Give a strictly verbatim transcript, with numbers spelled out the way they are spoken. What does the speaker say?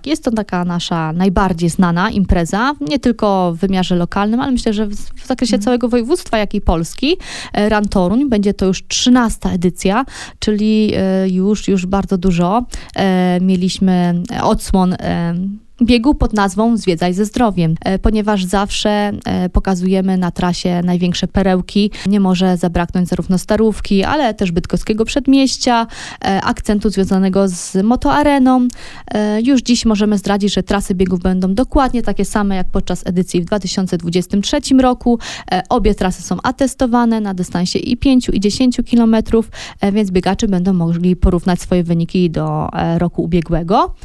Jest to taka nasza najbardziej znana impreza, nie tylko w wymiarze lokalnym, ale myślę, że w, w zakresie mm. całego województwa, jak i Polski. Run Toruń będzie to już trzynasta edycja, czyli już, już bardzo dużo. Mieliśmy odsłon biegu pod nazwą Zwiedzaj ze zdrowiem, ponieważ zawsze pokazujemy na trasie największe perełki. Nie może zabraknąć zarówno Starówki, ale też Bydgoskiego Przedmieścia, akcentu związanego z motoareną. Już dziś możemy zdradzić, że trasy biegów będą dokładnie takie same jak podczas edycji w dwa tysiące dwudziestym trzecim roku. Obie trasy są atestowane na dystansie i pięciu i dziesięciu kilometrów, więc biegacze będą mogli porównać swoje wyniki do roku ubiegłego.